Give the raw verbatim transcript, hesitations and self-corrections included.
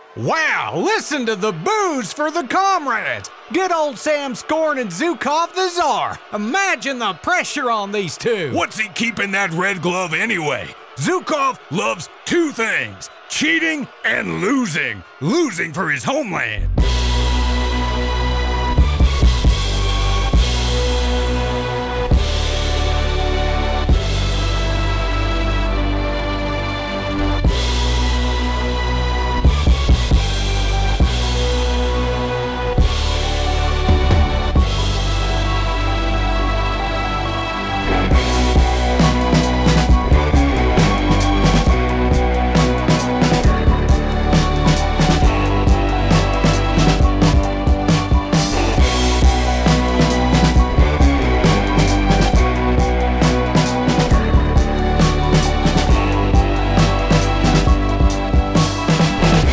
Wow, listen to the boos for the comrades. Good old Sam Scorn and Zukov the Tsar. Imagine the pressure on these two. What's he keeping that red glove anyway? Zukov loves two things, cheating and losing. Losing for his homeland.